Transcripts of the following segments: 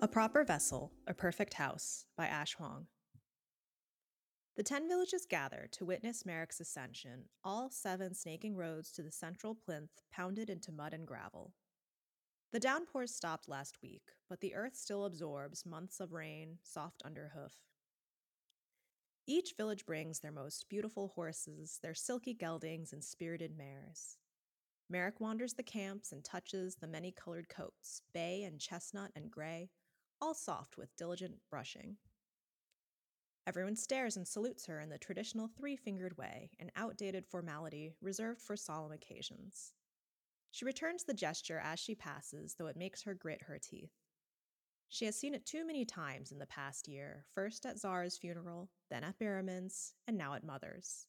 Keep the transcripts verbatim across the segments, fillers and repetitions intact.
A Proper Vessel, A Perfect House by Ash Huang. The ten villages gather to witness Merrick's ascension, all seven snaking roads to the central plinth pounded into mud and gravel. The downpours stopped last week, but the earth still absorbs months of rain, soft underhoof. Each village brings their most beautiful horses, their silky geldings, and spirited mares. Merrick wanders the camps and touches the many colored coats, bay and chestnut and gray, all soft with diligent brushing. Everyone stares and salutes her in the traditional three fingered way, an outdated formality reserved for solemn occasions. She returns the gesture as she passes, though it makes her grit her teeth. She has seen it too many times in the past year, first at Zara's funeral, then at Baramin's, and now at Mother's.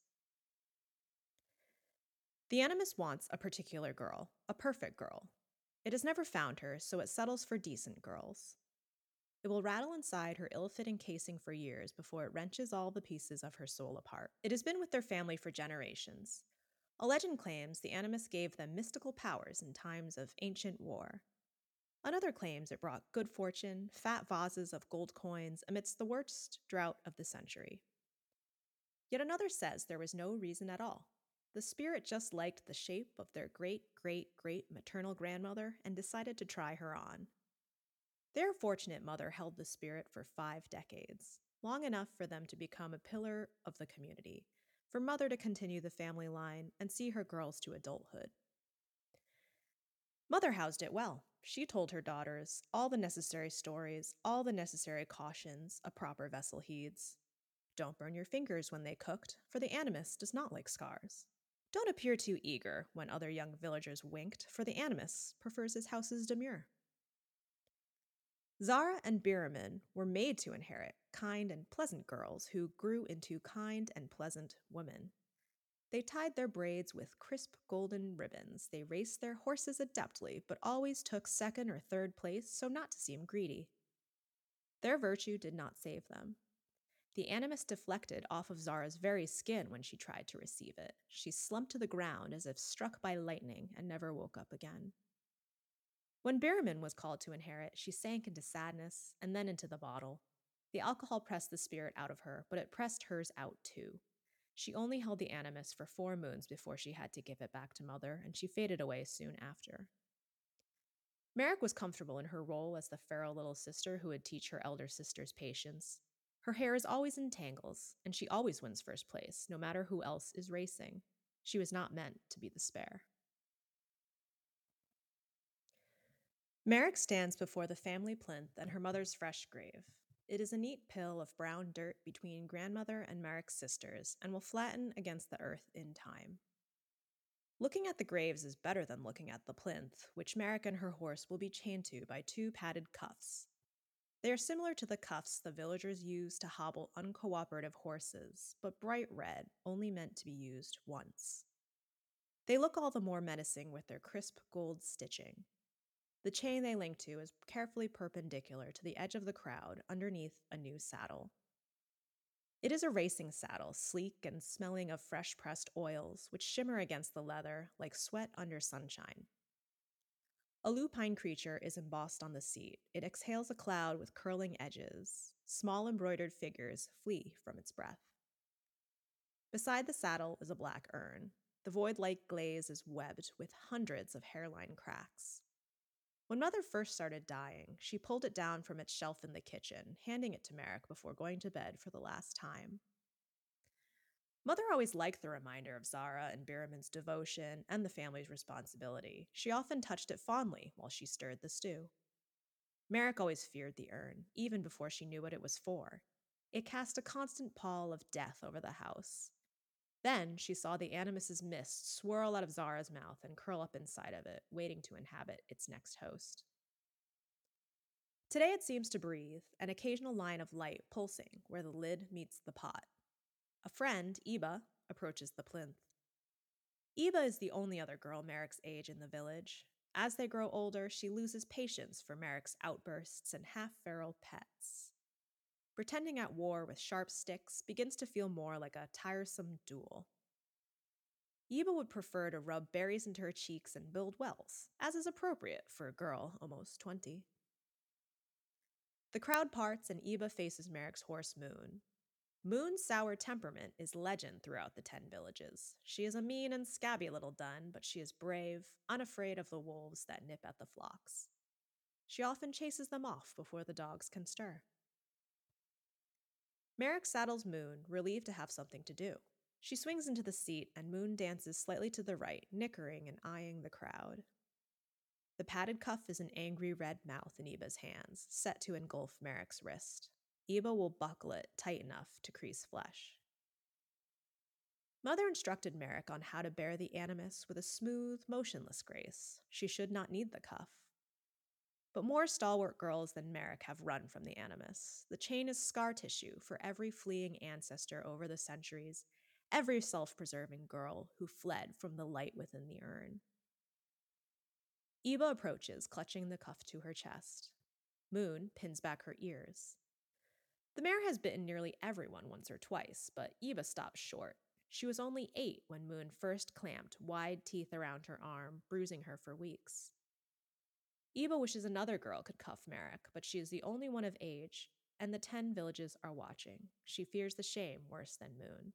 The Animus wants a particular girl, a perfect girl. It has never found her, so it settles for decent girls. It will rattle inside her ill-fitting casing for years before it wrenches all the pieces of her soul apart. It has been with their family for generations. A legend claims the Animus gave them mystical powers in times of ancient war. Another claims it brought good fortune, fat vases of gold coins amidst the worst drought of the century. Yet another says there was no reason at all. The spirit just liked the shape of their great-great-great maternal grandmother and decided to try her on. Their fortunate mother held the spirit for five decades, long enough for them to become a pillar of the community, for Mother to continue the family line and see her girls to adulthood. Mother housed it well. She told her daughters all the necessary stories, all the necessary cautions a proper vessel heeds. Don't burn your fingers when they cooked, for the Animus does not like scars. Don't appear too eager when other young villagers winked, for the Animus prefers his houses demure. Zara and Biramin were made to inherit kind and pleasant girls who grew into kind and pleasant women. They tied their braids with crisp golden ribbons. They raced their horses adeptly, but always took second or third place so not to seem greedy. Their virtue did not save them. The Animus deflected off of Zara's very skin when she tried to receive it. She slumped to the ground as if struck by lightning and never woke up again. When Biramin was called to inherit, she sank into sadness and then into the bottle. The alcohol pressed the spirit out of her, but it pressed hers out too. She only held the Animus for four moons before she had to give it back to Mother, and she faded away soon after. Merrick was comfortable in her role as the feral little sister who would teach her elder sister's patience. Her hair is always in tangles, and she always wins first place, no matter who else is racing. She was not meant to be the spare. Merrick stands before the family plinth and her mother's fresh grave. It is a neat pill of brown dirt between grandmother and Merrick's sisters and will flatten against the earth in time. Looking at the graves is better than looking at the plinth, which Merrick and her horse will be chained to by two padded cuffs. They are similar to the cuffs the villagers use to hobble uncooperative horses, but bright red, only meant to be used once. They look all the more menacing with their crisp gold stitching. The chain they link to is carefully perpendicular to the edge of the crowd underneath a new saddle. It is a racing saddle, sleek and smelling of fresh pressed oils, which shimmer against the leather like sweat under sunshine. A lupine creature is embossed on the seat. It exhales a cloud with curling edges. Small embroidered figures flee from its breath. Beside the saddle is a black urn. The void-like glaze is webbed with hundreds of hairline cracks. When Mother first started dying, she pulled it down from its shelf in the kitchen, handing it to Merrick before going to bed for the last time. Mother always liked the reminder of Zara and Biramin's devotion and the family's responsibility. She often touched it fondly while she stirred the stew. Merrick always feared the urn, even before she knew what it was for. It cast a constant pall of death over the house. Then she saw the Animus's mist swirl out of Zara's mouth and curl up inside of it, waiting to inhabit its next host. Today it seems to breathe, an occasional line of light pulsing where the lid meets the pot. A friend, Iba, approaches the plinth. Iba is the only other girl Merrick's age in the village. As they grow older, she loses patience for Merrick's outbursts and half-feral pets. Pretending at war with sharp sticks begins to feel more like a tiresome duel. Iba would prefer to rub berries into her cheeks and build wells, as is appropriate for a girl almost twenty. The crowd parts and Iba faces Merrick's horse Moon. Moon's sour temperament is legend throughout the Ten Villages. She is a mean and scabby little dun, but she is brave, unafraid of the wolves that nip at the flocks. She often chases them off before the dogs can stir. Merrick saddles Moon, relieved to have something to do. She swings into the seat, and Moon dances slightly to the right, nickering and eyeing the crowd. The padded cuff is an angry red mouth in Iba's hands, set to engulf Merrick's wrist. Iba will buckle it tight enough to crease flesh. Mother instructed Merrick on how to bear the animus with a smooth, motionless grace. She should not need the cuff. But more stalwart girls than Merrick have run from the animus. The chain is scar tissue for every fleeing ancestor over the centuries, every self-preserving girl who fled from the light within the urn. Iba approaches, clutching the cuff to her chest. Moon pins back her ears. The mare has bitten nearly everyone once or twice, but Iba stops short. She was only eight when Moon first clamped wide teeth around her arm, bruising her for weeks. Iba wishes another girl could cuff Merrick, but she is the only one of age, and the Ten Villages are watching. She fears the shame worse than Moon.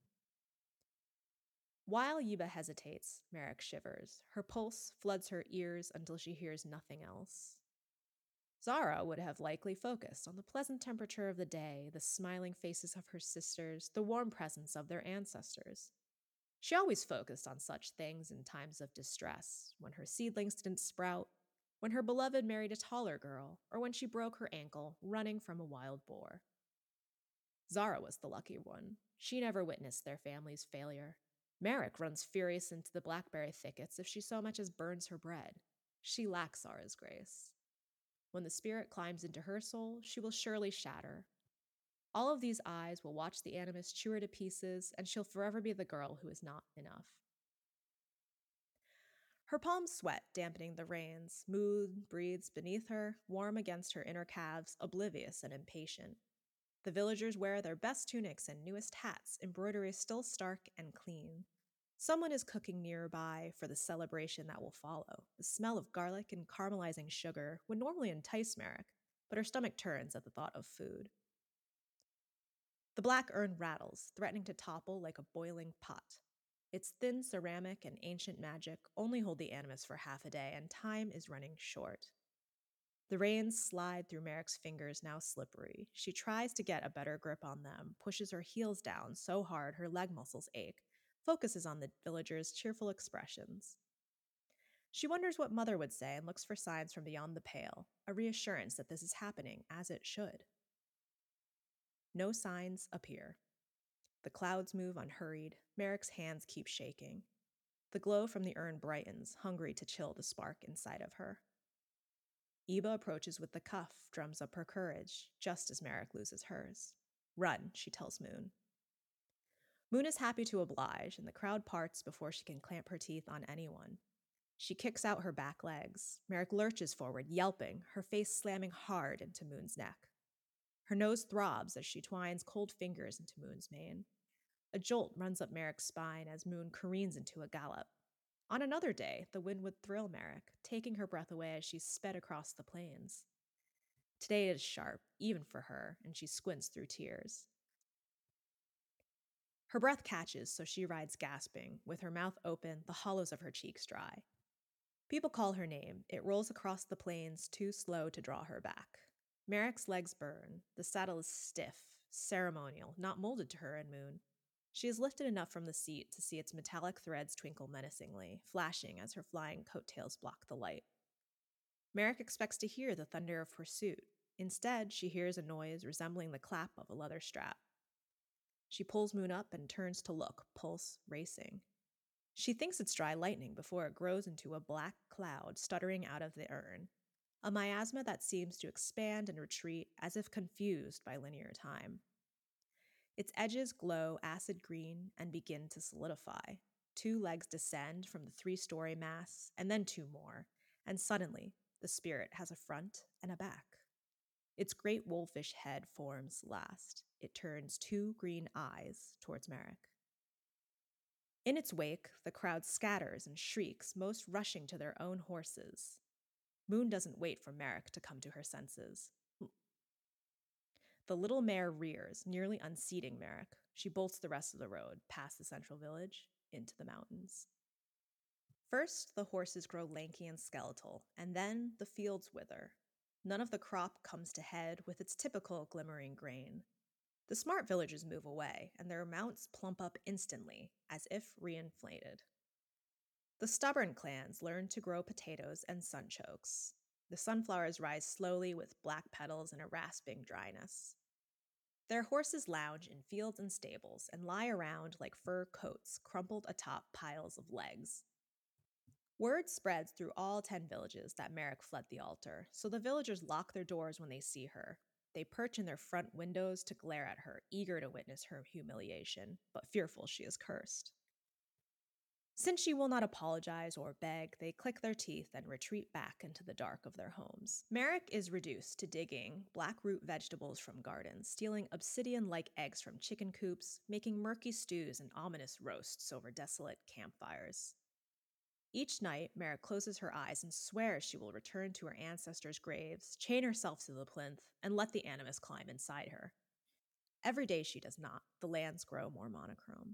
While Iba hesitates, Merrick shivers. Her pulse floods her ears until she hears nothing else. Zara would have likely focused on the pleasant temperature of the day, the smiling faces of her sisters, the warm presence of their ancestors. She always focused on such things in times of distress, when her seedlings didn't sprout, when her beloved married a taller girl, or when she broke her ankle running from a wild boar. Zara was the lucky one. She never witnessed their family's failure. Merrick runs furious into the blackberry thickets if she so much as burns her bread. She lacks Zara's grace. When the spirit climbs into her soul, she will surely shatter. All of these eyes will watch the animus chew her to pieces, and she'll forever be the girl who is not enough. Her palms sweat, dampening the reins. Moon breathes beneath her, warm against her inner calves, oblivious and impatient. The villagers wear their best tunics and newest hats, embroidery still stark and clean. Someone is cooking nearby for the celebration that will follow. The smell of garlic and caramelizing sugar would normally entice Merrick, but her stomach turns at the thought of food. The black urn rattles, threatening to topple like a boiling pot. Its thin ceramic and ancient magic only hold the animus for half a day, and time is running short. The reins slide through Merrick's fingers, now slippery. She tries to get a better grip on them, pushes her heels down so hard her leg muscles ache, focuses on the villagers' cheerful expressions. She wonders what Mother would say and looks for signs from beyond the pale, a reassurance that this is happening as it should. No signs appear. The clouds move unhurried. Merrick's hands keep shaking. The glow from the urn brightens, hungry to chill the spark inside of her. Iba approaches with the cuff, drums up her courage, just as Merrick loses hers. Run, she tells Moon. Moon is happy to oblige, and the crowd parts before she can clamp her teeth on anyone. She kicks out her back legs. Merrick lurches forward, yelping, her face slamming hard into Moon's neck. Her nose throbs as she twines cold fingers into Moon's mane. A jolt runs up Merrick's spine as Moon careens into a gallop. On another day, the wind would thrill Merrick, taking her breath away as she sped across the plains. Today it is sharp, even for her, and she squints through tears. Her breath catches, so she rides gasping, with her mouth open, the hollows of her cheeks dry. People call her name. It rolls across the plains, too slow to draw her back. Merrick's legs burn. The saddle is stiff, ceremonial, not molded to her and Moon. She is lifted enough from the seat to see its metallic threads twinkle menacingly, flashing as her flying coattails block the light. Merrick expects to hear the thunder of pursuit. Instead, she hears a noise resembling the clap of a leather strap. She pulls Moon up and turns to look, pulse racing. She thinks it's dry lightning before it grows into a black cloud stuttering out of the urn, a miasma that seems to expand and retreat as if confused by linear time. Its edges glow acid green and begin to solidify. Two legs descend from the three-story mass, and then two more, and suddenly the spirit has a front and a back. Its great wolfish head forms last. It turns two green eyes towards Merrick. In its wake, the crowd scatters and shrieks, most rushing to their own horses. Moon doesn't wait for Merrick to come to her senses. The little mare rears, nearly unseating Merrick. She bolts the rest of the road, past the central village, into the mountains. First, the horses grow lanky and skeletal, and then the fields wither. None of the crop comes to head with its typical glimmering grain. The smart villagers move away, and their mounts plump up instantly, as if reinflated. The stubborn clans learn to grow potatoes and sunchokes. The sunflowers rise slowly with black petals and a rasping dryness. Their horses lounge in fields and stables and lie around like fur coats crumpled atop piles of legs. Word spreads through all ten villages that Merrick fled the altar, so the villagers lock their doors when they see her. They perch in their front windows to glare at her, eager to witness her humiliation, but fearful she is cursed. Since she will not apologize or beg, they click their teeth and retreat back into the dark of their homes. Merrick is reduced to digging black root vegetables from gardens, stealing obsidian-like eggs from chicken coops, making murky stews and ominous roasts over desolate campfires. Each night, Merrick closes her eyes and swears she will return to her ancestors' graves, chain herself to the plinth, and let the animus climb inside her. Every day she does not. The lands grow more monochrome.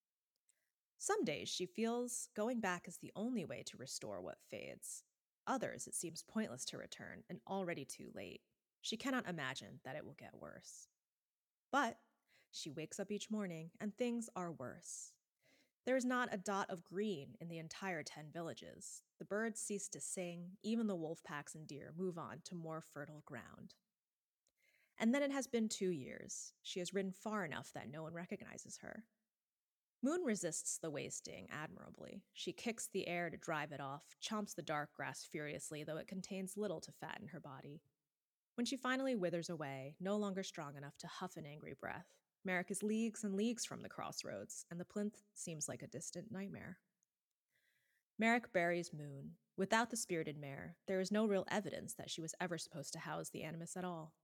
Some days she feels going back is the only way to restore what fades. Others, it seems pointless to return and already too late. She cannot imagine that it will get worse. But she wakes up each morning and things are worse. There is not a dot of green in the entire ten villages. The birds cease to sing, even the wolf packs and deer move on to more fertile ground. And then it has been two years. She has ridden far enough that no one recognizes her. Moon resists the wasting admirably. She kicks the air to drive it off, chomps the dark grass furiously, though it contains little to fatten her body. When she finally withers away, no longer strong enough to huff an angry breath, Merrick is leagues and leagues from the crossroads, and the plinth seems like a distant nightmare. Merrick buries Moon. Without the spirited mare, there is no real evidence that she was ever supposed to house the animus at all.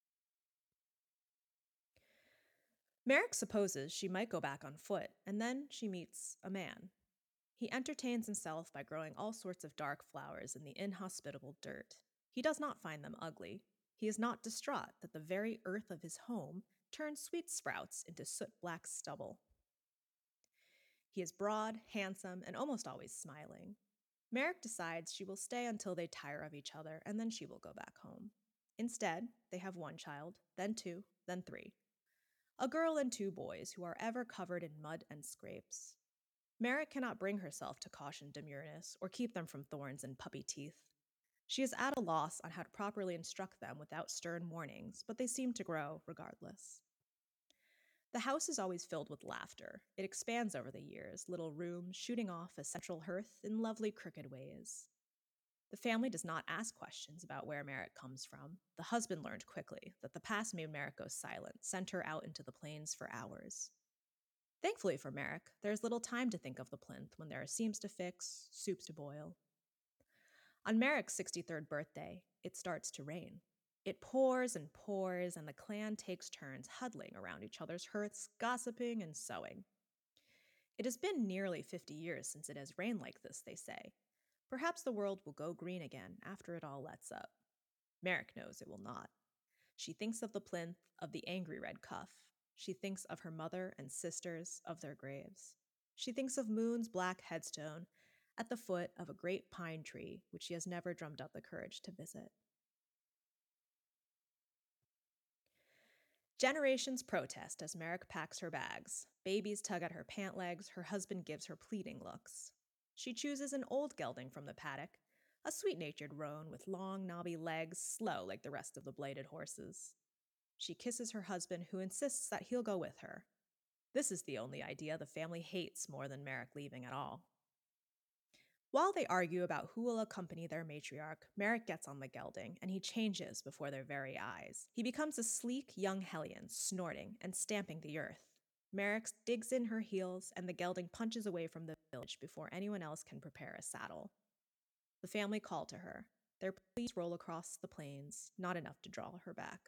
Merrick supposes she might go back on foot, and then she meets a man. He entertains himself by growing all sorts of dark flowers in the inhospitable dirt. He does not find them ugly. He is not distraught that the very earth of his home turns sweet sprouts into soot-black stubble. He is broad, handsome, and almost always smiling. Merrick decides she will stay until they tire of each other, and then she will go back home. Instead, they have one child, then two, then three. A girl and two boys who are ever covered in mud and scrapes. Merrick cannot bring herself to caution demureness or keep them from thorns and puppy teeth. She is at a loss on how to properly instruct them without stern warnings, but they seem to grow regardless. The house is always filled with laughter. It expands over the years, little rooms shooting off a central hearth in lovely crooked ways. The family does not ask questions about where Merrick comes from. The husband learned quickly that the past made Merrick go silent, sent her out into the plains for hours. Thankfully for Merrick, there is little time to think of the plinth when there are seams to fix, soups to boil. On Merrick's sixty-third birthday, it starts to rain. It pours and pours, and the clan takes turns huddling around each other's hearths, gossiping and sewing. It has been nearly fifty years since it has rained like this, they say. Perhaps the world will go green again after it all lets up. Merrick knows it will not. She thinks of the plinth, of the angry red cuff. She thinks of her mother and sisters, of their graves. She thinks of Moon's black headstone at the foot of a great pine tree, which she has never drummed up the courage to visit. Generations protest as Merrick packs her bags. Babies tug at her pant legs, her husband gives her pleading looks. She chooses an old gelding from the paddock, a sweet-natured roan with long, knobby legs, slow like the rest of the bladed horses. She kisses her husband, who insists that he'll go with her. This is the only idea the family hates more than Merrick leaving at all. While they argue about who will accompany their matriarch, Merrick gets on the gelding, and he changes before their very eyes. He becomes a sleek young hellion, snorting and stamping the earth. Merrick digs in her heels, and the gelding punches away from the village before anyone else can prepare a saddle. The family call to her. Their pleas roll across the plains, not enough to draw her back.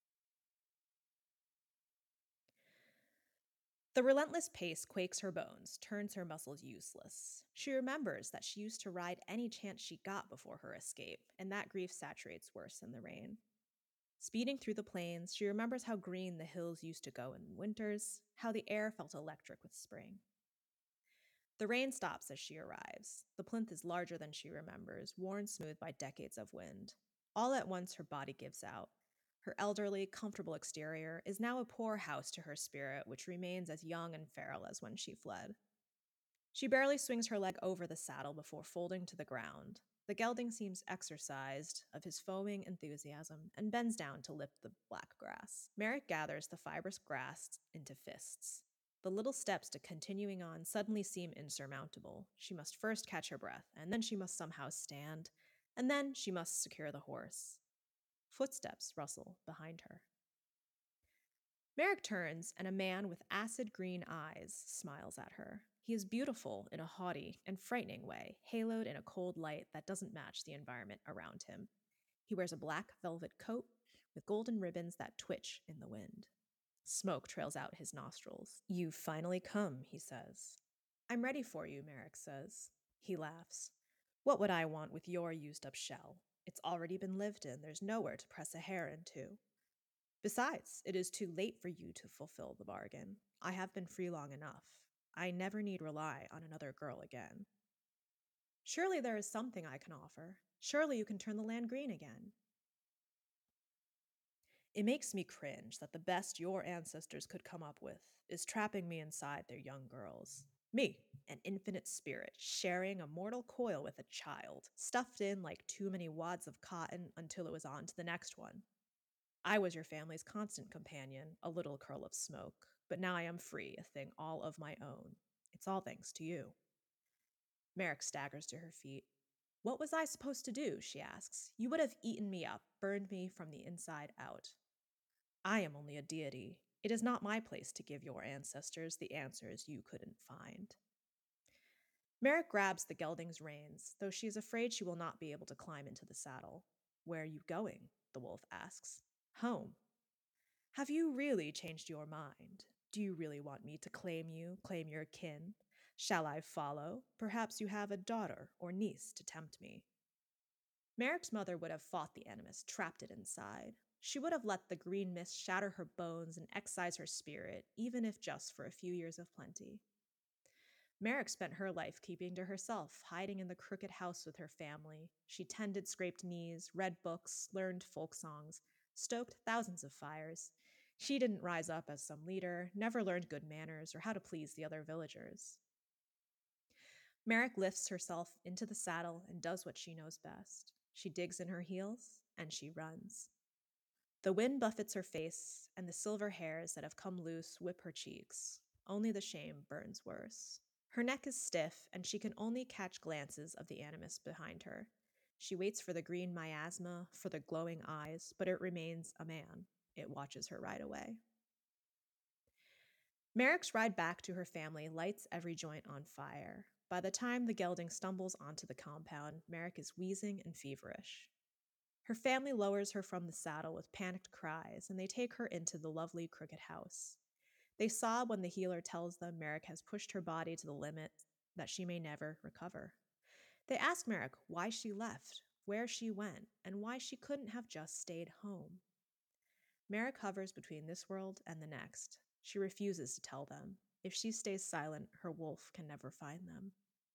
The relentless pace quakes her bones, turns her muscles useless. She remembers that she used to ride any chance she got before her escape, and that grief saturates worse than the rain. Speeding through the plains, she remembers how green the hills used to go in winters, how the air felt electric with spring. The rain stops as she arrives. The plinth is larger than she remembers, worn smooth by decades of wind. All at once, her body gives out. Her elderly, comfortable exterior is now a poor house to her spirit, which remains as young and feral as when she fled. She barely swings her leg over the saddle before folding to the ground. The gelding seems exercised of his foaming enthusiasm and bends down to lip the black grass. Merrick gathers the fibrous grass into fists. The little steps to continuing on suddenly seem insurmountable. She must first catch her breath, and then she must somehow stand, and then she must secure the horse. Footsteps rustle behind her. Merrick turns, and a man with acid green eyes smiles at her. He is beautiful in a haughty and frightening way, haloed in a cold light that doesn't match the environment around him. He wears a black velvet coat with golden ribbons that twitch in the wind. Smoke trails out his nostrils. "You've finally come," he says. "I'm ready for you," Merrick says. He laughs. "What would I want with your used-up shell? It's already been lived in. There's nowhere to press a hair into. Besides, it is too late for you to fulfill the bargain. I have been free long enough. I never need rely on another girl again. Surely there is something I can offer. Surely you can turn the land green again." It makes me cringe that the best your ancestors could come up with is trapping me inside their young girls. Me, an infinite spirit, sharing a mortal coil with a child, stuffed in like too many wads of cotton until it was on to the next one. I was your family's constant companion, a little curl of smoke, but now I am free, a thing all of my own. It's all thanks to you. Merrick staggers to her feet. "What was I supposed to do?" she asks. "You would have eaten me up, burned me from the inside out. I am only a deity. It is not my place to give your ancestors the answers you couldn't find." Merrick grabs the gelding's reins, though she is afraid she will not be able to climb into the saddle. "Where are you going?" the wolf asks. "Home." "Have you really changed your mind? Do you really want me to claim you, claim your kin? Shall I follow? Perhaps you have a daughter or niece to tempt me." Merrick's mother would have fought the animus, trapped it inside. She would have let the green mist shatter her bones and excise her spirit, even if just for a few years of plenty. Merrick spent her life keeping to herself, hiding in the crooked house with her family. She tended scraped knees, read books, learned folk songs, stoked thousands of fires. She didn't rise up as some leader, never learned good manners or how to please the other villagers. Merrick lifts herself into the saddle and does what she knows best. She digs in her heels, and she runs. The wind buffets her face, and the silver hairs that have come loose whip her cheeks. Only the shame burns worse. Her neck is stiff, and she can only catch glances of the animus behind her. She waits for the green miasma, for the glowing eyes, but it remains a man. It watches her ride away. Merrick's ride back to her family lights every joint on fire. By the time the gelding stumbles onto the compound, Merrick is wheezing and feverish. Her family lowers her from the saddle with panicked cries, and they take her into the lovely crooked house. They sob when the healer tells them Merrick has pushed her body to the limit, that she may never recover. They ask Merrick why she left, where she went, and why she couldn't have just stayed home. Merrick hovers between this world and the next. She refuses to tell them. If she stays silent, her wolf can never find them.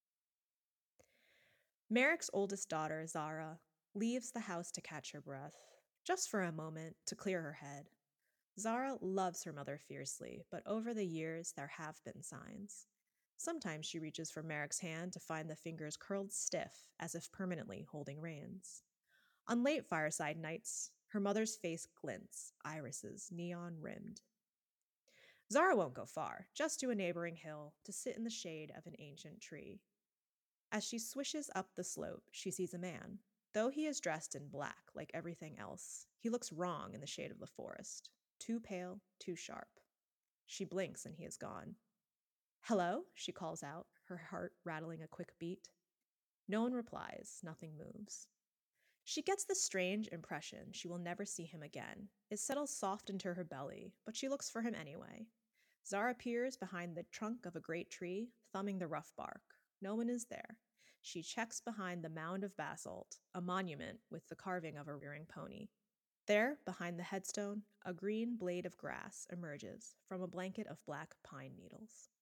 Merrick's oldest daughter, Zara, leaves the house to catch her breath, just for a moment, to clear her head. Zara loves her mother fiercely, but over the years there have been signs. Sometimes she reaches for Merrick's hand to find the fingers curled stiff, as if permanently holding reins. On late fireside nights, her mother's face glints, irises neon-rimmed. Zara won't go far, just to a neighboring hill, to sit in the shade of an ancient tree. As she swishes up the slope, she sees a man. Though he is dressed in black, like everything else, he looks wrong in the shade of the forest. Too pale, too sharp. She blinks and he is gone. "Hello?" she calls out, her heart rattling a quick beat. No one replies, nothing moves. She gets the strange impression she will never see him again. It settles soft into her belly, but she looks for him anyway. Zara peers behind the trunk of a great tree, thumbing the rough bark. No one is there. She checks behind the mound of basalt, a monument with the carving of a rearing pony. There, behind the headstone, a green blade of grass emerges from a blanket of black pine needles.